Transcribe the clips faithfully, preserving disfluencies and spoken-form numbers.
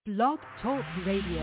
Blog Talk Radio.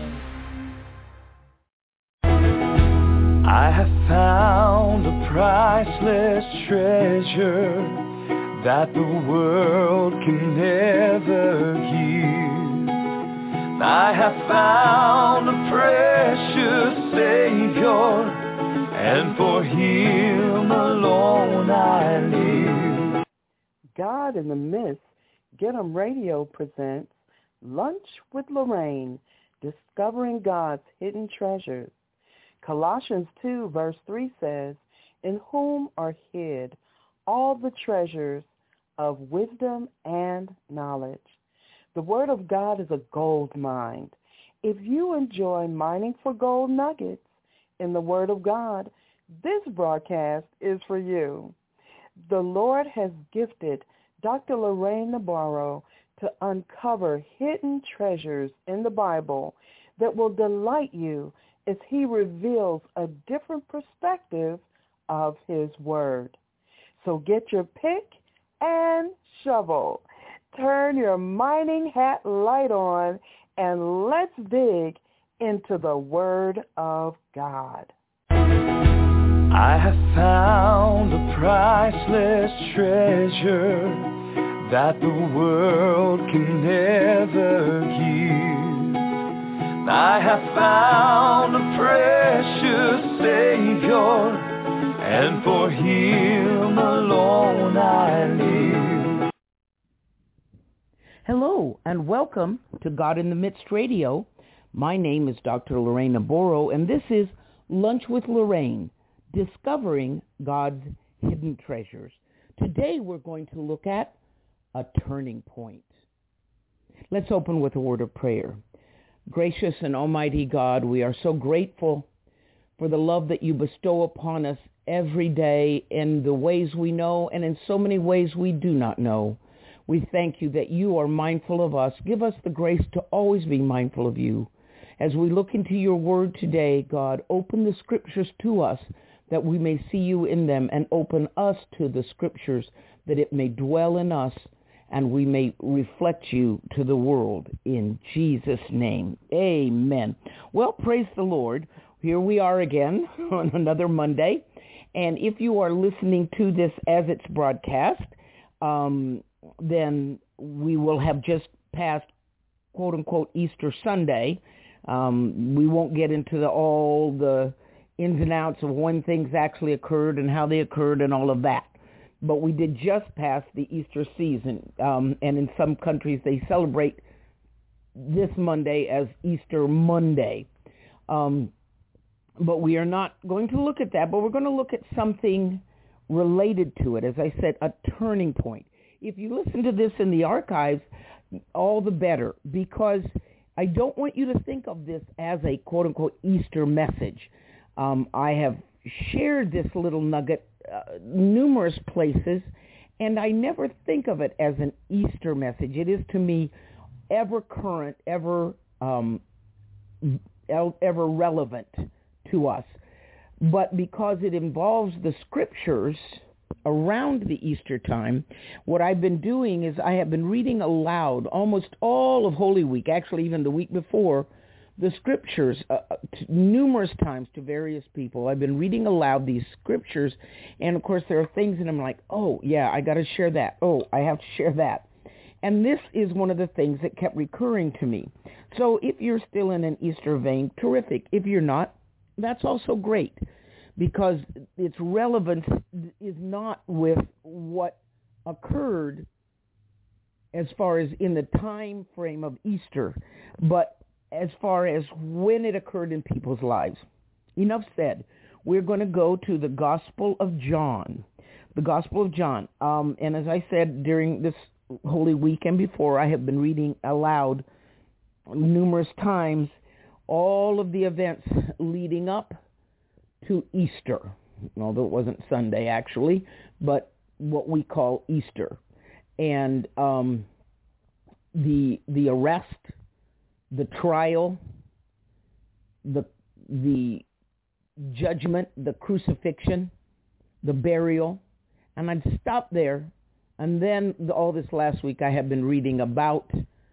I have found a priceless treasure that the world can never give. I have found a precious Savior, and for Him alone I live. God in the Midst, Get 'em Radio presents Lunch with Lorraine, Discovering God's Hidden Treasures. Colossians two verse three says, in whom are hid all the treasures of wisdom and knowledge. The Word of God is a gold mine. If you enjoy mining for gold nuggets in the Word of God, this broadcast is for you. The Lord has gifted Doctor Lorraine Nabarro to uncover hidden treasures in the Bible that will delight you as he reveals a different perspective of his word. So get your pick and shovel. Turn your mining hat light on, and let's dig into the Word of God. I have found a priceless treasure that the world can never give. I have found a precious Savior, and for Him alone I live. Hello, and welcome to God in the Midst Radio. My name is Doctor Lorraine Nabarro, and this is Lunch with Lorraine, Discovering God's Hidden Treasures. Today we're going to look at a turning point. Let's open with a word of prayer. Gracious and almighty God, we are so grateful for the love that you bestow upon us every day in the ways we know and in so many ways we do not know. We thank you that you are mindful of us. Give us the grace to always be mindful of you. As we look into your word today, God, open the scriptures to us that we may see you in them, and open us to the scriptures that it may dwell in us and we may reflect you to the world. In Jesus' name, amen. Well, praise the Lord. Here we are again on another Monday. And if you are listening to this as it's broadcast, um, then we will have just passed, quote-unquote, Easter Sunday. Um, we won't get into the, all the ins and outs of when things actually occurred and how they occurred and all of that. But we did just pass the Easter season, um, and in some countries they celebrate this Monday as Easter Monday. Um, but we are not going to look at that, but we're going to look at something related to it. As I said, a turning point. If you listen to this in the archives, all the better, because I don't want you to think of this as a quote-unquote Easter message. Um, I have shared this little nugget uh, numerous places, and I never think of it as an Easter message. It is to me ever current, ever um, ever relevant to us. But because it involves the scriptures around the Easter time, what I've been doing is I have been reading aloud almost all of Holy Week, actually even the week before, the scriptures uh, to, numerous times to various people. I've been reading aloud these scriptures, and of course there are things that I'm like, oh yeah, I got to share that. Oh, I have to share that. And this is one of the things that kept recurring to me. So if you're still in an Easter vein, terrific. If you're not, that's also great, because its relevance is not with what occurred as far as in the time frame of Easter, but as far as when it occurred in people's lives. Enough said. We're going to go to the Gospel of John. The Gospel of John. Um, and as I said, during this Holy Week and before, I have been reading aloud numerous times all of the events leading up to Easter, although it wasn't Sunday actually, but what we call Easter. And um, the the arrest, the trial, the the judgment, the crucifixion, the burial, and I'd stop there. And then all this last week I have been reading about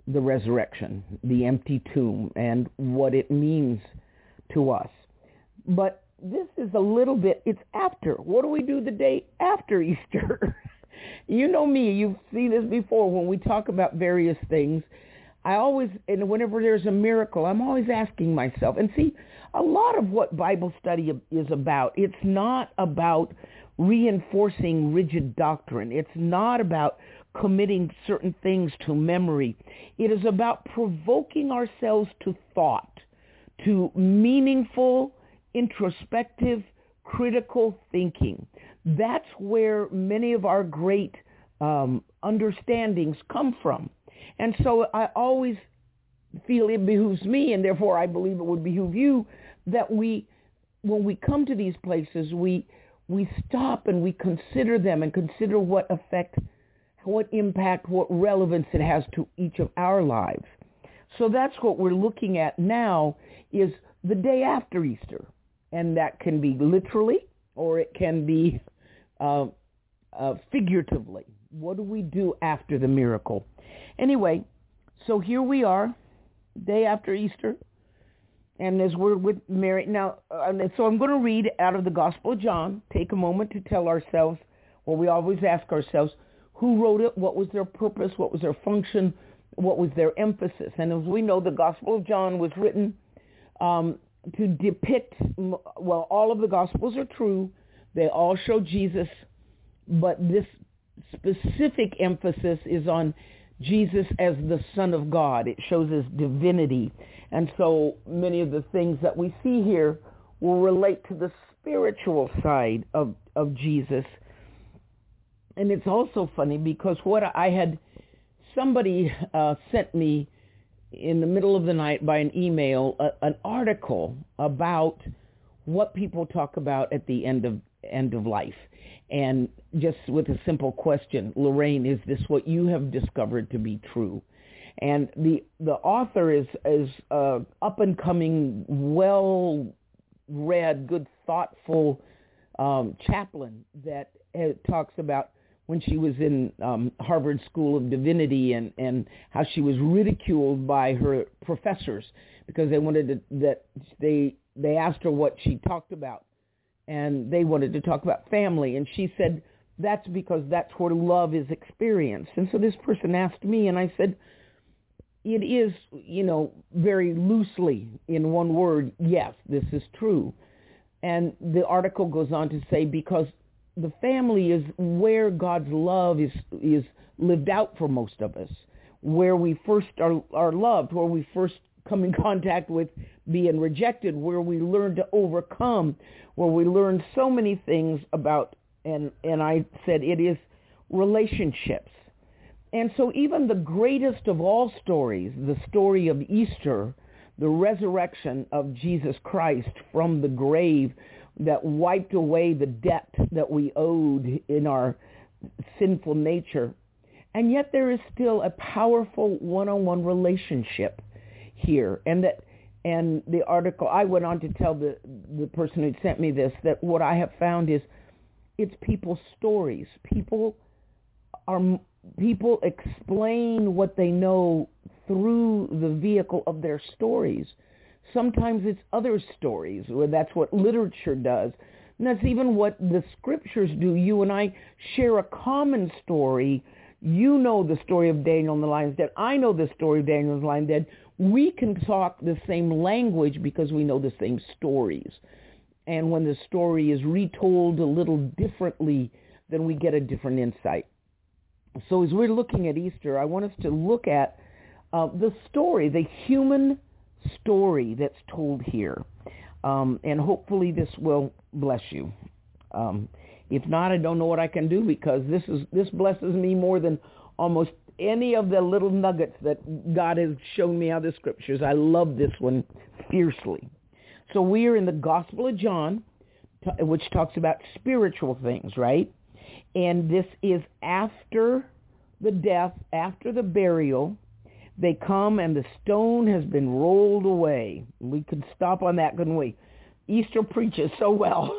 the resurrection, the empty tomb, and what it means to us. But this is a little bit, it's after. What do we do the day after Easter? You know me, you've seen this before when we talk about various things. I always, and whenever there's a miracle, I'm always asking myself, and see, a lot of what Bible study is about, it's not about reinforcing rigid doctrine. It's not about committing certain things to memory. It is about provoking ourselves to thought, to meaningful, introspective, critical thinking. That's where many of our great um, understandings come from. And so I always feel it behooves me, and therefore I believe it would behoove you, that we, when we come to these places, we we stop and we consider them and consider what effect, what impact, what relevance it has to each of our lives. So that's what we're looking at now, is the day after Easter. And that can be literally, or it can be uh, uh, figuratively. What do we do after the miracle? Anyway, so here we are, day after Easter, and as we're with Mary. Now, uh, so I'm going to read out of the Gospel of John, take a moment to tell ourselves, well, we always ask ourselves, who wrote it, what was their purpose, what was their function, what was their emphasis. And as we know, the Gospel of John was written um, to depict, well, all of the Gospels are true. They all show Jesus, but this specific emphasis is on Jesus as the Son of God. It shows his divinity. And so many of the things that we see here will relate to the spiritual side of, of Jesus. And it's also funny because what I had, somebody uh, sent me in the middle of the night by an email, a, an article about what people talk about at the end of end of life. And just with a simple question, Lorraine, is this what you have discovered to be true? And the the author is is uh, up and coming, well read, good, thoughtful um, chaplain that uh, talks about when she was in um, Harvard School of Divinity and, and how she was ridiculed by her professors because they wanted to, that they they asked her what she talked about, and they wanted to talk about family, and she said that's because that's where love is experienced. And so this person asked me, and I said, it is, you know, very loosely in one word, yes, this is true. And the article goes on to say because the family is where God's love is is lived out for most of us, where we first are, are loved, where we first come in contact with being rejected, where we learn to overcome, where we learn so many things about, and, and I said it is relationships. And so even the greatest of all stories, the story of Easter, the resurrection of Jesus Christ from the grave that wiped away the debt that we owed in our sinful nature. And yet there is still a powerful one-on-one relationship here. And that, and the article, I went on to tell the, the person who sent me this, that what I have found is it's people's stories. People are... People explain what they know through the vehicle of their stories. Sometimes it's other stories, where that's what literature does. And that's even what the scriptures do. You and I share a common story. You know the story of Daniel and the lion's den. I know the story of Daniel and the lion's den. We can talk the same language because we know the same stories. And when the story is retold a little differently, then we get a different insight. So as we're looking at Easter, I want us to look at uh, the story, the human story that's told here. Um, and hopefully this will bless you. Um, if not, I don't know what I can do, because this is this blesses me more than almost any of the little nuggets that God has shown me out of the scriptures. I love this one fiercely. So we are in the Gospel of John, t- which talks about spiritual things, right? And this is after the death, after the burial. They come and the stone has been rolled away. We could stop on that, couldn't we? Easter preaches so well.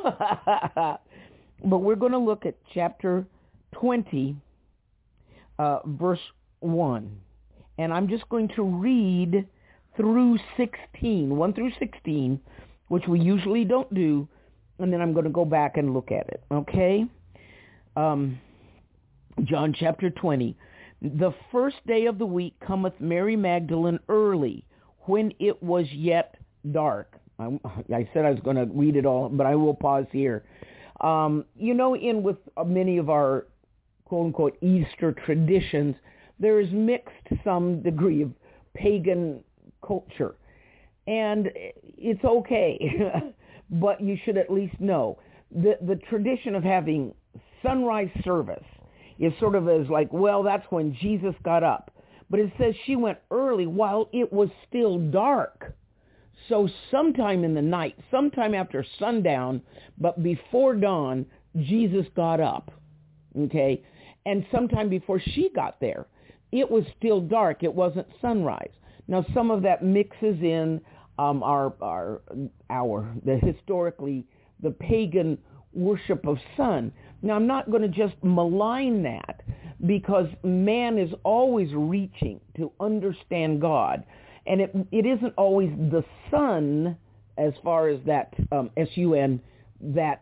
But we're going to look at chapter twenty, uh, verse one. and I'm just going to read through sixteen, one through sixteen, which we usually don't do, and then I'm going to go back and look at it, okay? Um, John chapter twenty. The first day of the week cometh Mary Magdalene early, when it was yet dark. I, I said I was going to read it all, but I will pause here. Um, you know, in with many of our quote-unquote Easter traditions, there is mixed some degree of pagan culture. And it's okay, but you should at least know. The, the tradition of having sunrise service is sort of as like, well, that's when Jesus got up. But it says she went early while it was still dark. So sometime in the night, sometime after sundown, but before dawn, Jesus got up, okay? And sometime before she got there, it was still dark. It wasn't sunrise. Now, some of that mixes in um, our, our, our, the historically, the pagan worship of sun. Now, I'm not going to just malign that, because man is always reaching to understand God. And it it isn't always the sun, as far as that um, S U N, that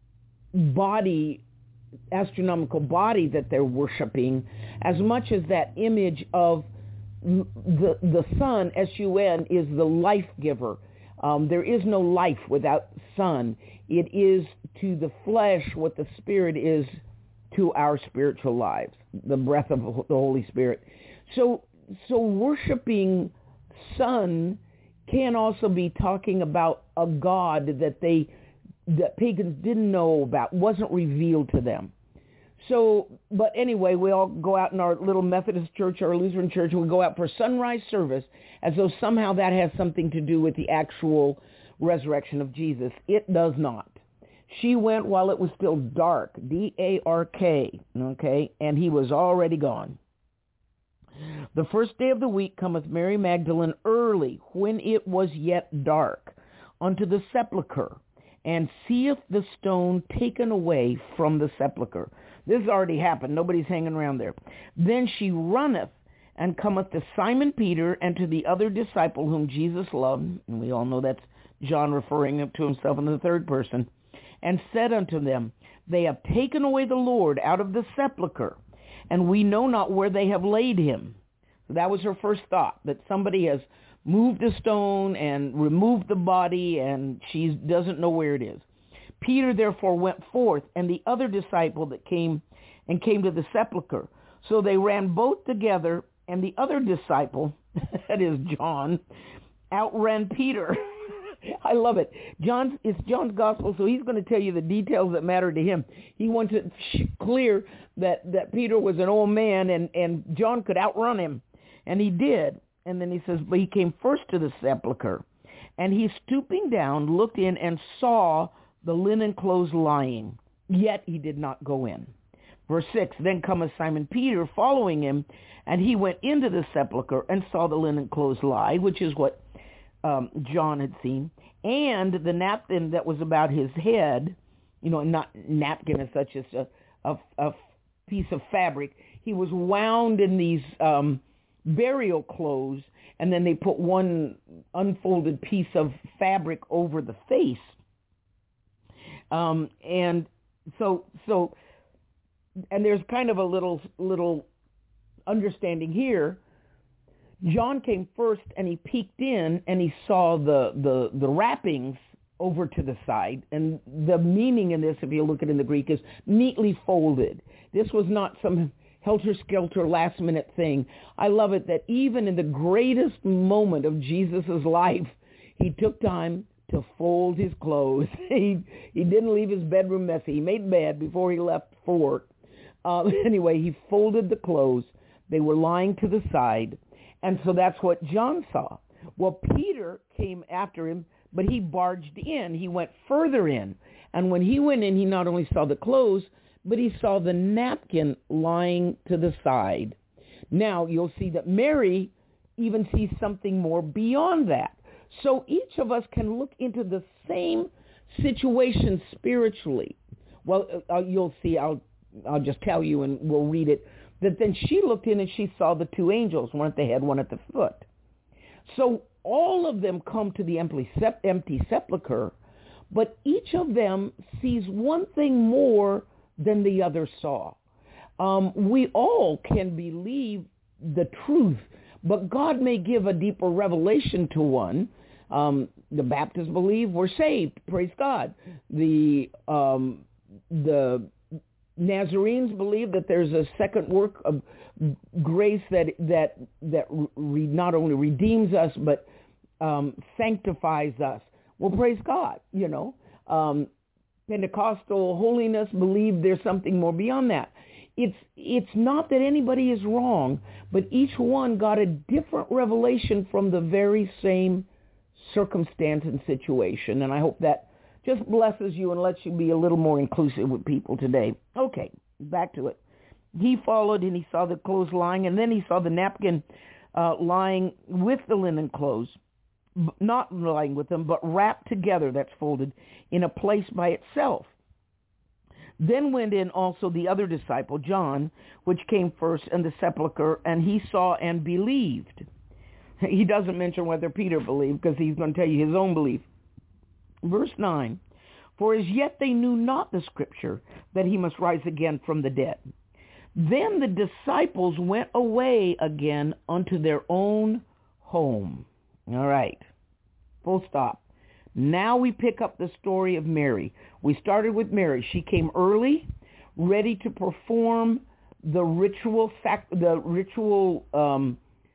body, astronomical body that they're worshiping, as much as that image of the the sun, S U N, is the life giver. Um, there is no life without sun. It is to the flesh what the Spirit is to our spiritual lives, the breath of the Holy Spirit. So, so worshiping sun can also be talking about a God that they, that pagans didn't know about, wasn't revealed to them. So, but anyway, we all go out in our little Methodist church or Lutheran church, and we go out for sunrise service as though somehow that has something to do with the actual resurrection of Jesus. It does not. She went while it was still dark, D A R K, okay, and he was already gone. The first day of the week cometh Mary Magdalene early, when it was yet dark, unto the sepulchre, and seeth the stone taken away from the sepulchre. This has already happened. Nobody's hanging around there. Then she runneth and cometh to Simon Peter and to the other disciple whom Jesus loved, and we all know that's John referring to himself in the third person, and said unto them, They have taken away the Lord out of the sepulchre, and we know not where they have laid him. So that was her first thought, that somebody has moved a stone and removed the body, and she doesn't know where it is. Peter therefore went forth, and the other disciple that came and came to the sepulchre. So they ran both together, and the other disciple, that is John, outran Peter. I love it. John, it's John's gospel, so he's going to tell you the details that matter to him. He wants it clear that, that Peter was an old man, and, and John could outrun him. And he did. And then he says, but he came first to the sepulchre. And he, stooping down, looked in and saw the linen clothes lying. Yet he did not go in. Verse six, then cometh Simon Peter following him, and he went into the sepulchre and saw the linen clothes lie, which is what um, John had seen, and the napkin that was about his head, you know, not napkin as such as a, a, a piece of fabric. He was wound in these um, burial clothes, and then they put one unfolded piece of fabric over the face. Um, and so, so, and there's kind of a little, little understanding here. John came first, and he peeked in, and he saw the, the, the wrappings over to the side. And the meaning in this, if you look at it in the Greek, is neatly folded. This was not some helter-skelter last-minute thing. I love it that even in the greatest moment of Jesus' life, he took time to fold his clothes. he he didn't leave his bedroom messy. He made bed before he left for work. Uh, anyway, he folded the clothes. They were lying to the side. And so that's what John saw. Well, Peter came after him, but he barged in. He went further in. And when he went in, he not only saw the clothes, but he saw the napkin lying to the side. Now, you'll see that Mary even sees something more beyond that. So each of us can look into the same situation spiritually. Well, uh, you'll see, I'll, I'll just tell you and we'll read it. that then she looked in and she saw the two angels, one at the head, one at the foot. So all of them come to the empty, empty sepulcher, but each of them sees one thing more than the other saw. Um, we all can believe the truth, but God may give a deeper revelation to one. Um, the Baptists believe we're saved, praise God. The um, the Nazarenes believe that there's a second work of grace that that that re, not only redeems us but um, sanctifies us. Well, praise God. You know, um, Pentecostal holiness believe there's something more beyond that. It's it's not that anybody is wrong, but each one got a different revelation from the very same circumstance and situation, and I hope that just blesses you and lets you be a little more inclusive with people today. Okay, back to it. He followed and he saw the clothes lying, and then he saw the napkin uh, lying with the linen clothes, not lying with them, but wrapped together, that's folded, in a place by itself. Then went in also the other disciple, John, which came first in the sepulchre, and he saw and believed. He doesn't mention whether Peter believed, because he's going to tell you his own belief. Verse nine, for as yet they knew not the scripture, that he must rise again from the dead. Then the disciples went away again unto their own home. All right, full stop. Now we pick up the story of Mary. We started with Mary. She came early, ready to perform the ritual, sac- the ritual um,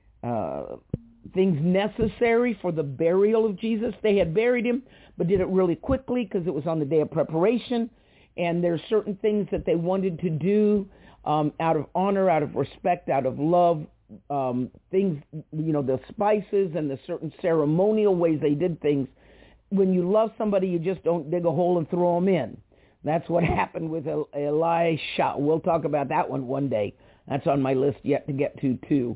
uh, things necessary for the burial of Jesus. They had buried him, but did it really quickly because it was on the day of preparation. And there's certain things that they wanted to do um, out of honor, out of respect, out of love, um, things, you know, the spices and the certain ceremonial ways they did things. When you love somebody, you just don't dig a hole and throw them in. That's what happened with Elisha. We'll talk about that one one day. That's on my list yet to get to, too.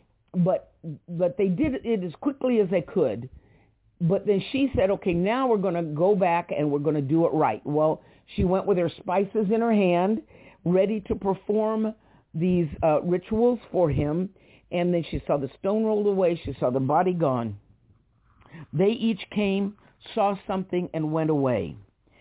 But but they did it as quickly as they could. But then she said, okay, now we're going to go back and we're going to do it right. Well, she went with her spices in her hand, ready to perform these uh, rituals for him. And then she saw the stone rolled away. She saw the body gone. They each came, saw something, and went away.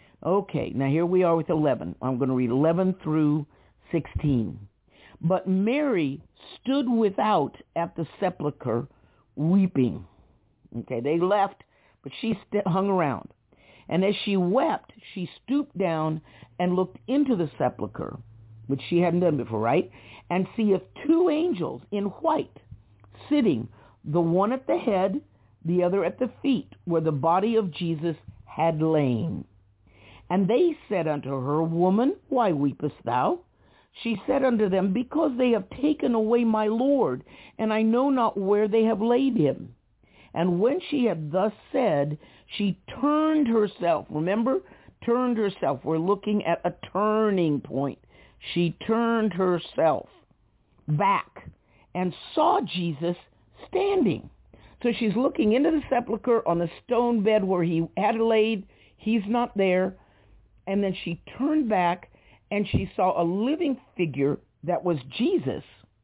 Okay, now here we are with eleven. I'm going to read eleven through sixteen. But Mary stood without at the sepulchre weeping. Okay, they left, but she st- hung around. And as she wept, she stooped down and looked into the sepulchre, which she hadn't done before, right? And seeth two angels in white sitting, the one at the head, the other at the feet, where the body of Jesus had lain. And they said unto her, Woman, why weepest thou? She said unto them, Because they have taken away my Lord, and I know not where they have laid him. And when she had thus said, she turned herself. Remember, turned herself. We're looking at a turning point. She turned herself back and saw Jesus standing. So she's looking into the sepulcher on the stone bed where he had laid. He's not there. And then she turned back and she saw a living figure that was Jesus.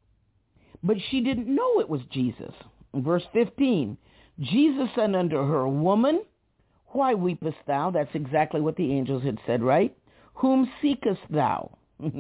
But she didn't know it was Jesus. In verse fifteen, Jesus said unto her, Woman, why weepest thou? That's exactly what the angels had said, right? Whom seekest thou?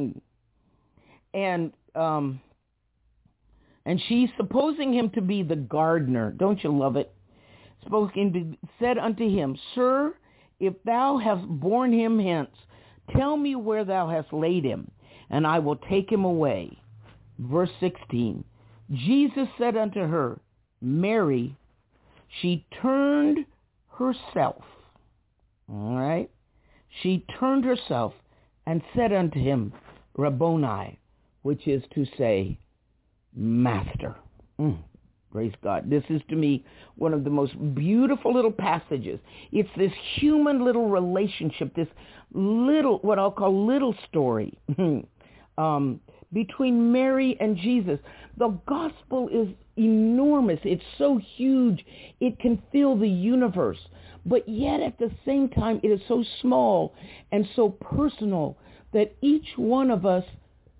and um, and she, supposing him to be the gardener, don't you love it? Spoken to, said unto him, Sir, if thou hast borne him hence, tell me where thou hast laid him, and I will take him away. Verse sixteen, Jesus said unto her, Mary. She turned herself, all right? She turned herself and said unto him, Rabboni, which is to say, Master. Mm, praise God. This is to me one of the most beautiful little passages. It's this human little relationship, this little, what I'll call little story um, between Mary and Jesus. The gospel is enormous. It's so huge. It can fill the universe. But yet at the same time, it is so small and so personal that each one of us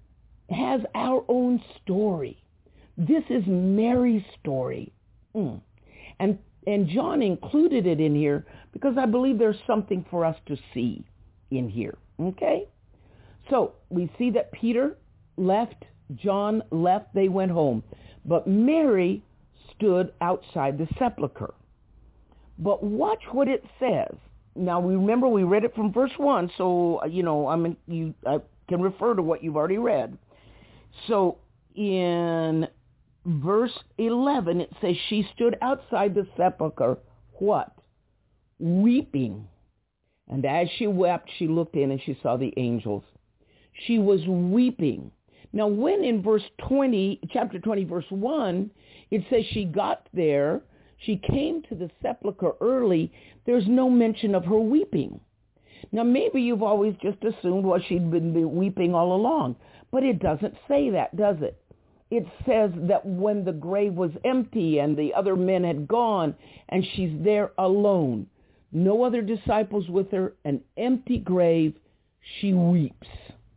has our own story. This is Mary's story. Mm. And and John included it in here because I believe there's something for us to see in here. Okay? So we see that Peter left, John left, they went home. But Mary stood outside the sepulcher. But watch what it says. Now, we remember we read it from verse one, so, you know, I mean, you I can refer to what you've already read. So in verse eleven, it says, she stood outside the sepulcher, what? Weeping. And as she wept, she looked in and she saw the angels. She was weeping. Now, when in verse twenty, chapter twenty, verse one, it says she got there, she came to the sepulcher early, there's no mention of her weeping. Now, maybe you've always just assumed, well, she'd been weeping all along. But it doesn't say that, does it? It says that when the grave was empty and the other men had gone and she's there alone, no other disciples with her, an empty grave, she weeps.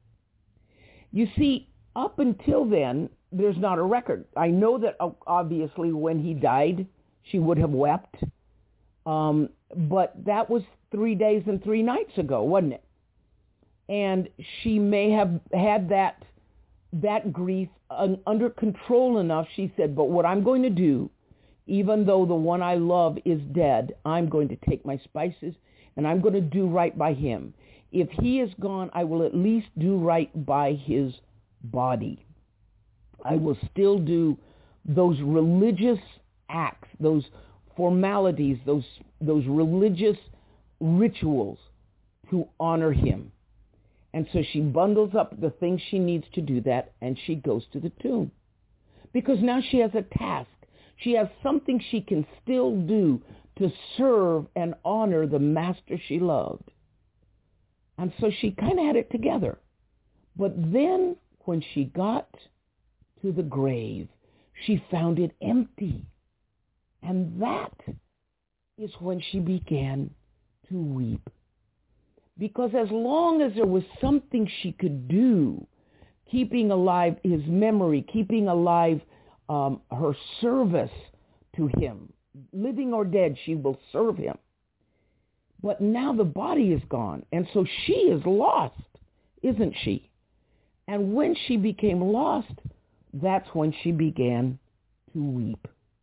You see, up until then, there's not a record. I know that obviously when he died, she would have wept. Um, but that was three days and three nights ago, wasn't it? And she may have had that that grief un, under control enough. She said, but what I'm going to do, even though the one I love is dead, I'm going to take my spices and I'm going to do right by him. If he is gone, I will at least do right by his body. I will still do those religious acts, those formalities, those those religious rituals to honor him. And so she bundles up the things she needs to do that, and she goes to the tomb. Because now she has a task. She has something she can still do to serve and honor the master she loved. And so she kind of had it together. But then when she got to the grave, she found it empty. And that is when she began to weep. Because as long as there was something she could do, keeping alive his memory, keeping alive um, her service to him, living or dead, she will serve him. But now the body is gone, and so she is lost, isn't she? And when she became lost, that's when she began to weep.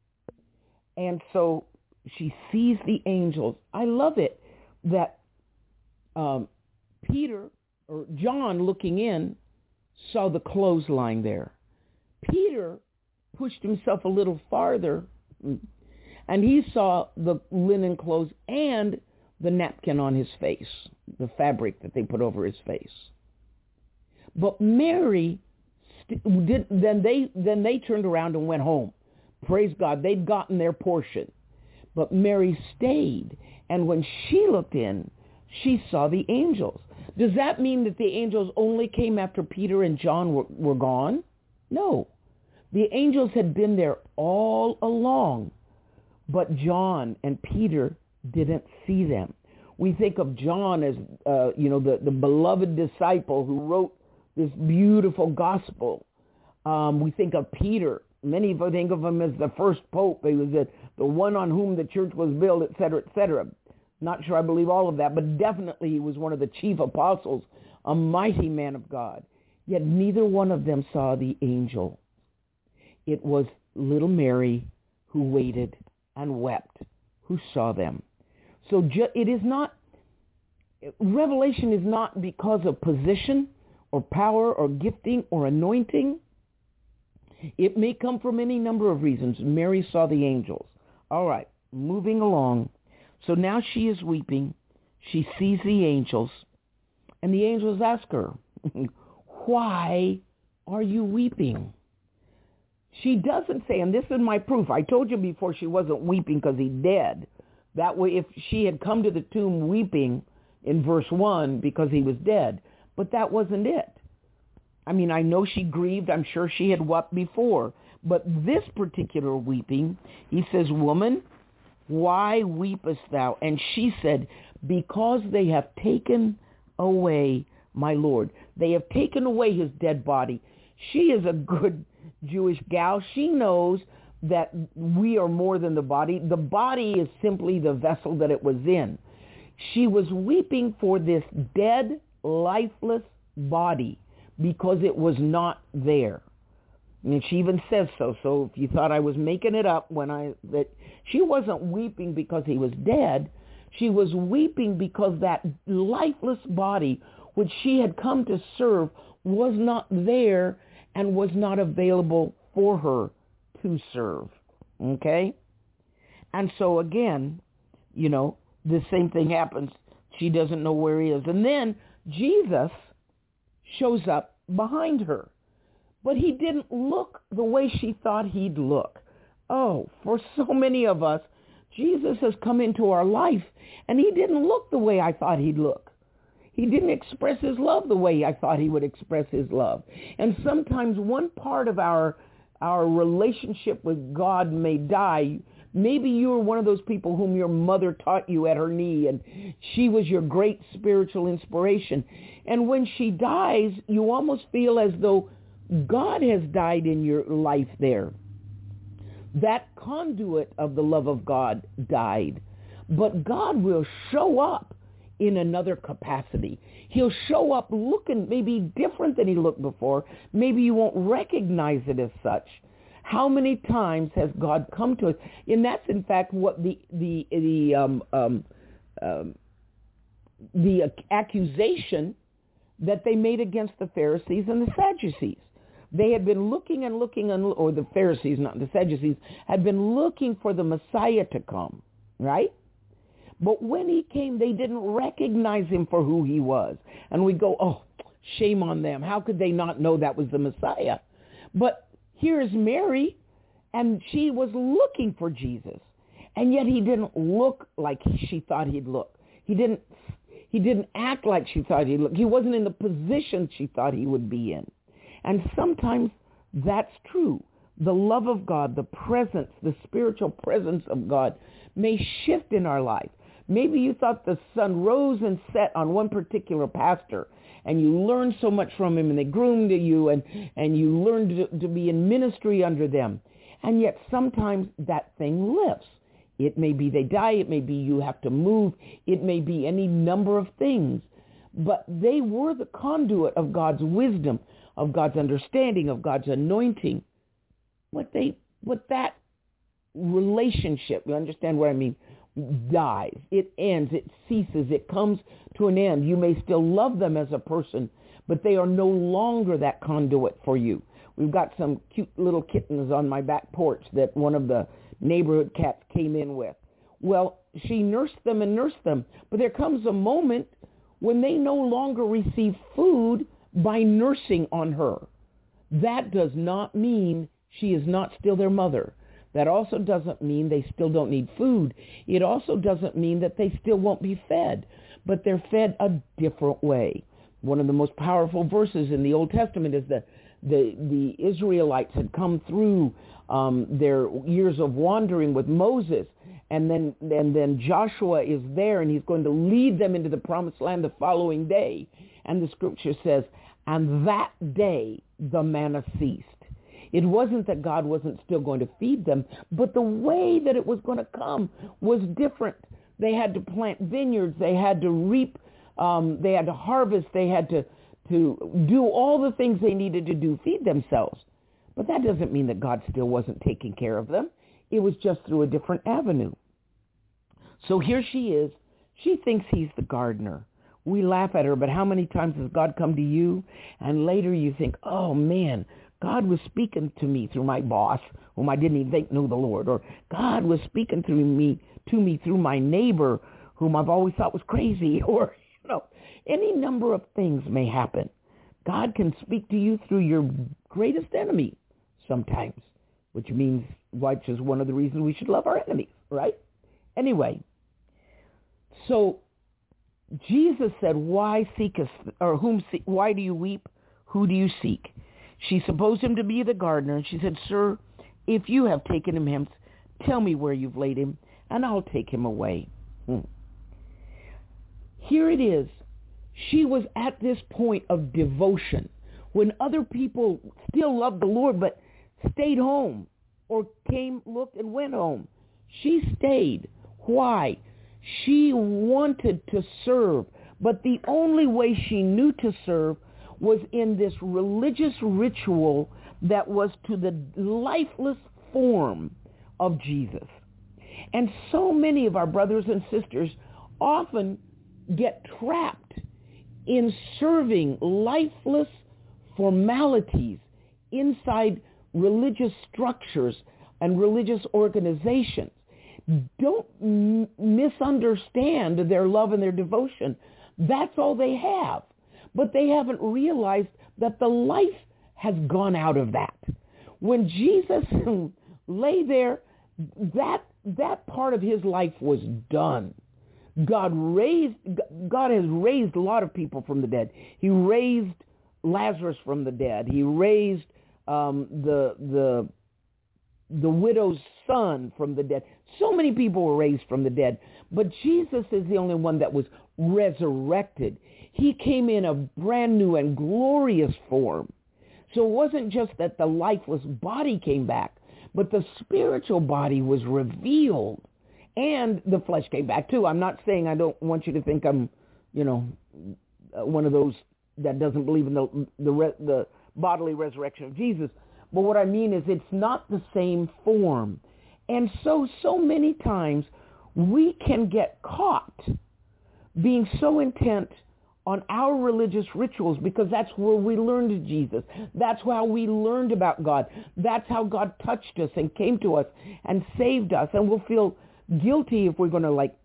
And so she sees the angels. I love it that um, Peter, or John looking in, saw the clothesline there. Peter pushed himself a little farther, and he saw the linen clothes and the napkin on his face, the fabric that they put over his face. But Mary, st- did, then they then they turned around and went home. Praise God, they'd gotten their portion. But Mary stayed, and when she looked in, she saw the angels. Does that mean that the angels only came after Peter and John were, were gone? No. The angels had been there all along, but John and Peter didn't see them. We think of John as, uh, you know, the, the beloved disciple who wrote this beautiful gospel. Um, we think of Peter. Many think of him as the first pope. He was the, the one on whom the church was built, et cetera, et cetera. Not sure I believe all of that, but definitely he was one of the chief apostles, a mighty man of God. Yet neither one of them saw the angel. It was little Mary who waited and wept, who saw them. So ju- it is not, revelation is not because of position or power or gifting or anointing. It may come from any number of reasons. Mary saw the angels. All right, moving along. So now she is weeping. She sees the angels. And the angels ask her, why are you weeping? She doesn't say, and this is my proof. I told you before she wasn't weeping because he's dead. That way, if she had come to the tomb weeping in verse one because he was dead, but that wasn't it. I mean, I know she grieved. I'm sure she had wept before. But this particular weeping, he says, woman, why weepest thou? And she said, because they have taken away my Lord. They have taken away his dead body. She is a good Jewish gal. She knows that we are more than the body. The body is simply the vessel that it was in. She was weeping for this dead, lifeless body because it was not there. And she even says so. So if you thought I was making it up when I, that she wasn't weeping because he was dead. She was weeping because that lifeless body, which she had come to serve, was not there and was not available for her to serve. Okay? And so again, you know, the same thing happens. She doesn't know where he is. And then Jesus shows up behind her. But he didn't look the way she thought he'd look. Oh, for so many of us, Jesus has come into our life, and he didn't look the way I thought he'd look. He didn't express his love the way I thought he would express his love. And sometimes one part of our our relationship with God may die. Maybe you were one of those people whom your mother taught you at her knee, and she was your great spiritual inspiration. And when she dies, you almost feel as though God has died in your life there. That conduit of the love of God died. But God will show up in another capacity. He'll show up looking maybe different than he looked before. Maybe you won't recognize it as such. How many times has God come to us? And that's in fact what the the the um, um, um, the accusation that they made against the Pharisees and the Sadducees. They had been looking and looking, and, or the Pharisees, not the Sadducees, had been looking for the Messiah to come, right? But when he came, they didn't recognize him for who he was. And we go, oh, shame on them. How could they not know that was the Messiah? But here's Mary, and she was looking for Jesus. And yet he didn't look like she thought he'd look. He didn't, he didn't act like she thought he'd look. He wasn't in the position she thought he would be in. And sometimes that's true. The love of God, the presence, the spiritual presence of God may shift in our life. Maybe you thought the sun rose and set on one particular pastor, and you learned so much from him, and they groomed you, and, and you learned to, to be in ministry under them. And yet sometimes that thing lifts. It may be they die. It may be you have to move. It may be any number of things. But they were the conduit of God's wisdom, of God's understanding, of God's anointing. What they, what that relationship, you understand what I mean, dies. It ends. It ceases. It comes to an end. You may still love them as a person, but they are no longer that conduit for you. We've got some cute little kittens on my back porch that one of the neighborhood cats came in with. Well, she nursed them and nursed them, but there comes a moment when they no longer receive food by nursing on her. That does not mean she is not still their mother. That also doesn't mean they still don't need food. It also doesn't mean that they still won't be fed, but they're fed a different way. One of the most powerful verses in the Old Testament is that the, the Israelites had come through um, their years of wandering with Moses, and then, and then Joshua is there, and he's going to lead them into the promised land the following day. And the scripture says, and that day the manna ceased. It wasn't that God wasn't still going to feed them, but the way that it was going to come was different. They had to plant vineyards. They had to reap. Um, they had to harvest. They had to, to do all the things they needed to do, feed themselves. But that doesn't mean that God still wasn't taking care of them. It was just through a different avenue. So here she is. She thinks he's the gardener. We laugh at her, but how many times has God come to you? And later you think, oh, man, God was speaking to me through my boss, whom I didn't even think knew the Lord. Or God was speaking through me to me through my neighbor, whom I've always thought was crazy. Or, you know, any number of things may happen. God can speak to you through your greatest enemy sometimes, which means, which is one of the reasons we should love our enemies, right? Anyway, so Jesus said, why seekest, or whom, why do you weep? Who do you seek? She supposed him to be the gardener, and she said, sir, if you have taken him hence, tell me where you've laid him, and I'll take him away. Hmm. Here it is. She was at this point of devotion when other people still loved the Lord but stayed home or came, looked, and went home. She stayed. Why? She wanted to serve, but the only way she knew to serve was in this religious ritual that was to the lifeless form of Jesus. And so many of our brothers and sisters often get trapped in serving lifeless formalities inside religious structures and religious organizations. Don't m- misunderstand their love and their devotion. That's all they have. But they haven't realized that the life has gone out of that. When Jesus lay there, that that part of his life was done. God raised, God has raised a lot of people from the dead. He raised Lazarus from the dead. He raised um, the the the widow's son from the dead. So many people were raised from the dead, but Jesus is the only one that was resurrected. He came in a brand new and glorious form. So it wasn't just that the lifeless body came back, but the spiritual body was revealed, and the flesh came back too. I'm not saying, I don't want you to think I'm, you know, one of those that doesn't believe in the the, the bodily resurrection of Jesus. But what I mean is it's not the same form. And so, so many times we can get caught being so intent on our religious rituals because that's where we learned of Jesus. That's how we learned about God. That's how God touched us and came to us and saved us. And we'll feel guilty if we're going to like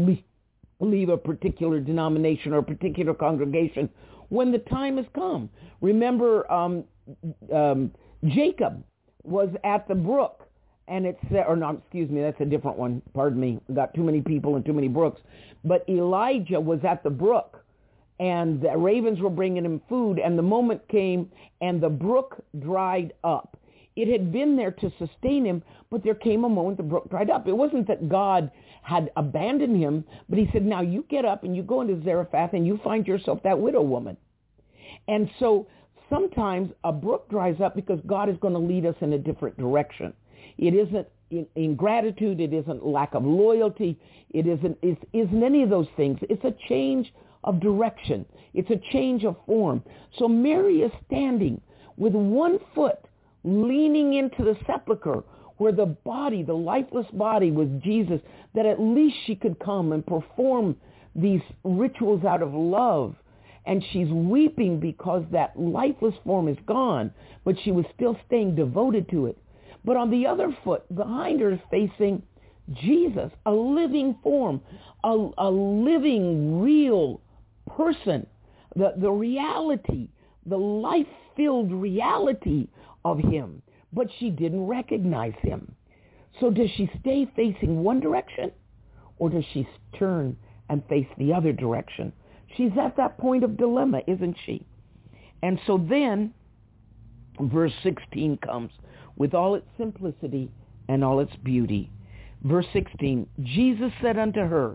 leave a particular denomination or a particular congregation when the time has come. Remember, um, um, Jacob was at the brook, and it's, or not, excuse me, that's a different one. Pardon me. I got too many people and too many brooks. But Elijah was at the brook, and the ravens were bringing him food, and the moment came, and the brook dried up. It had been there to sustain him, but there came a moment the brook dried up. It wasn't that God had abandoned him, but he said, now you get up and you go into Zarephath and you find yourself that widow woman. And so sometimes a brook dries up because God is going to lead us in a different direction. It isn't ingratitude. It isn't lack of loyalty. It isn't, it isn't any of those things. It's a change of direction. It's a change of form. So Mary is standing with one foot leaning into the sepulcher where the body, the lifeless body was Jesus, that at least she could come and perform these rituals out of love. And she's weeping because that lifeless form is gone, but she was still staying devoted to it. But on the other foot, behind her is facing Jesus, a living form, a, a living, real person, the, the reality, the life-filled reality of him. But she didn't recognize him. So does she stay facing one direction, or does she turn and face the other direction? She's at that point of dilemma, isn't she? And so then verse sixteen comes with all its simplicity and all its beauty. Verse sixteen, Jesus said unto her,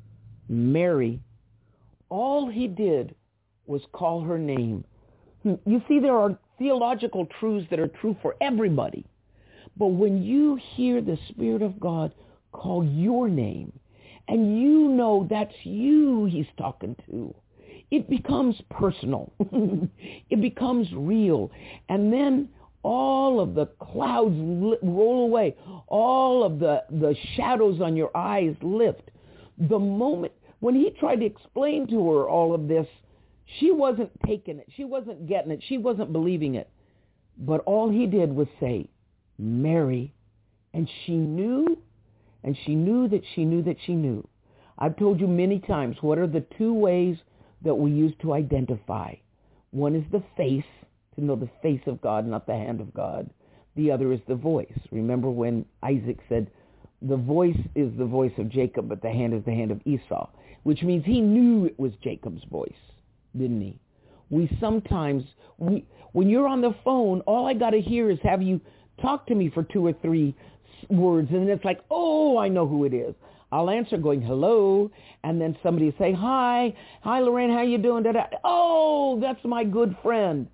Mary. All he did was call her name. You see, there are theological truths that are true for everybody. But when you hear the Spirit of God call your name, and you know that's you he's talking to, it becomes personal. It becomes real. And then all of the clouds roll away. All of the, the shadows on your eyes lift. The moment, when he tried to explain to her all of this, she wasn't taking it. She wasn't getting it. She wasn't believing it. But all he did was say, Mary. And she knew, and she knew that she knew that she knew. I've told you many times, what are the two ways that we use to identify? One is the face, to know the face of God, not the hand of God. The other is the voice. Remember when Isaac said, the voice is the voice of Jacob, but the hand is the hand of Esau, which means he knew it was Jacob's voice, didn't he? We sometimes, we when you're on the phone, all I got to hear is have you talk to me for two or three words, and it's like, oh, I know who it is. I'll answer going, hello, and then somebody say, hi, hi, Lorraine, how you doing? Da-da. Oh, that's my good friend.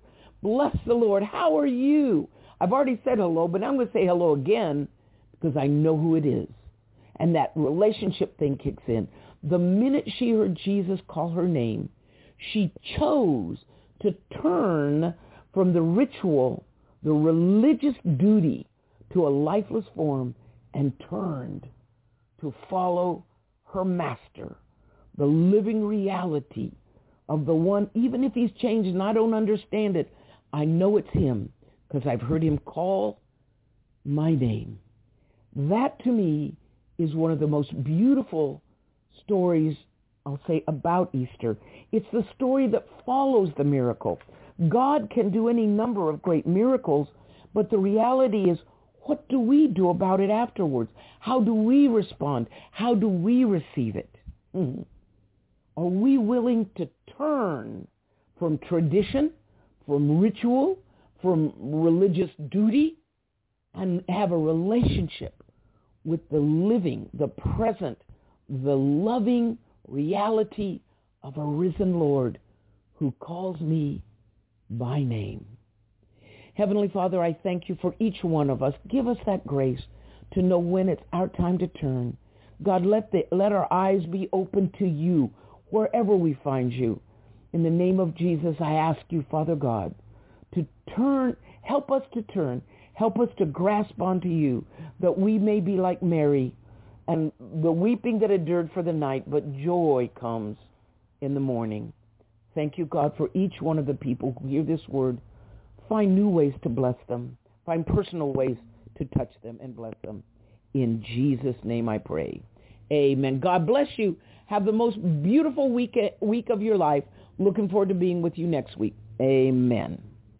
Bless the Lord. How are you? I've already said hello, but I'm going to say hello again because I know who it is. And that relationship thing kicks in. The minute she heard Jesus call her name, she chose to turn from the ritual, the religious duty, to a lifeless form and turned to follow her master, the living reality of the one, even if he's changed and I don't understand it, I know it's him because I've heard him call my name. That to me is one of the most beautiful stories, I'll say, about Easter. It's the story that follows the miracle. God can do any number of great miracles, but the reality is, what do we do about it afterwards? How do we respond? How do we receive it? Mm-hmm. Are we willing to turn from tradition, from ritual, from religious duty, and have a relationship with the living, the present, the loving reality of a risen Lord who calls me by name? Heavenly Father, I thank you for each one of us. Give us that grace to know when it's our time to turn. God, let the, let our eyes be open to you wherever we find you. In the name of Jesus, I ask you, Father God, to turn, help us to turn, help us to grasp onto you, that we may be like Mary, and the weeping that endured for the night, but joy comes in the morning. Thank you, God, for each one of the people who hear this word. Find new ways to bless them. Find personal ways to touch them and bless them. In Jesus' name I pray. Amen. God bless you. Have the most beautiful week, week of your life. Looking forward to being with you next week. Amen.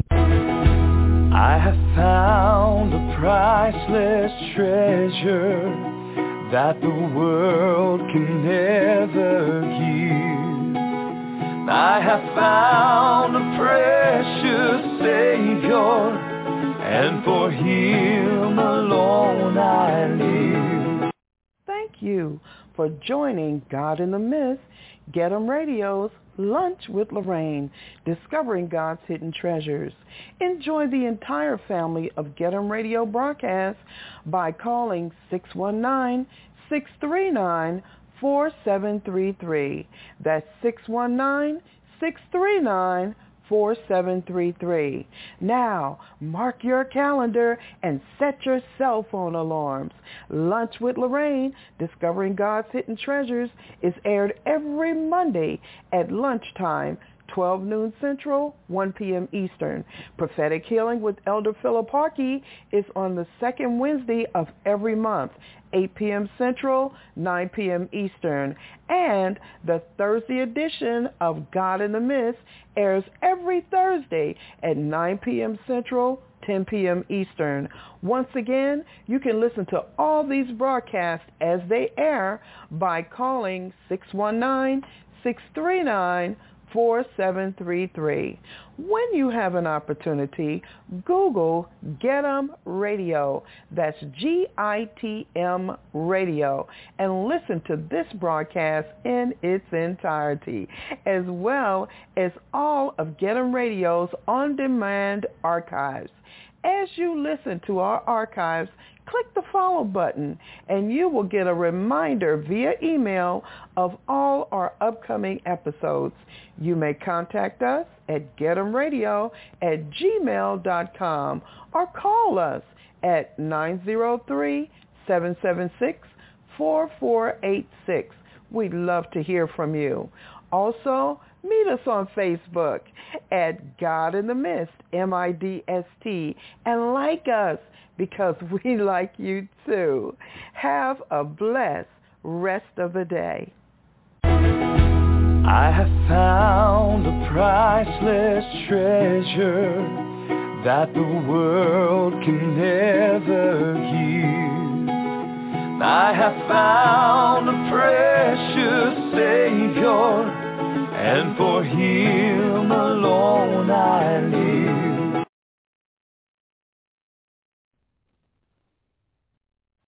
I have found a priceless treasure that the world can never give. I have found a precious Savior, and for him alone I live. Thank you for joining God in the Midst, Get 'em Radio's Lunch with Lorraine, discovering God's hidden treasures. Enjoy the entire family of Get 'em Radio broadcasts by calling six one nine, six three nine, four seven three three. That's six one nine, six three nine, four seven three three. Now, mark your calendar and set your cell phone alarms. Lunch with Lorraine, Discovering God's Hidden Treasures, is aired every Monday at lunchtime, twelve noon Central, one p.m. Eastern. Prophetic Healing with Elder Philip Harkey is on the second Wednesday of every month, eight p.m. Central, nine p.m. Eastern. And the Thursday edition of God in the Midst airs every Thursday at nine p.m. Central, ten p.m. Eastern. Once again, you can listen to all these broadcasts as they air by calling six one nine, six three nine, four seven three three. When you have an opportunity, Google Get 'em Radio. That's G I T M Radio. And listen to this broadcast in its entirety, as well as all of Get 'em Radio's on-demand archives. As you listen to our archives, click the follow button and you will get a reminder via email of all our upcoming episodes. You may contact us at get em radio at gmail dot com or call us at nine zero three, seven seven six, four four eight six. We'd love to hear from you. Also, meet us on Facebook at God in the Midst, M I D S T, and like us because we like you too. Have a blessed rest of the day. I have found a priceless treasure that the world can never give. I have found a precious Savior, and for him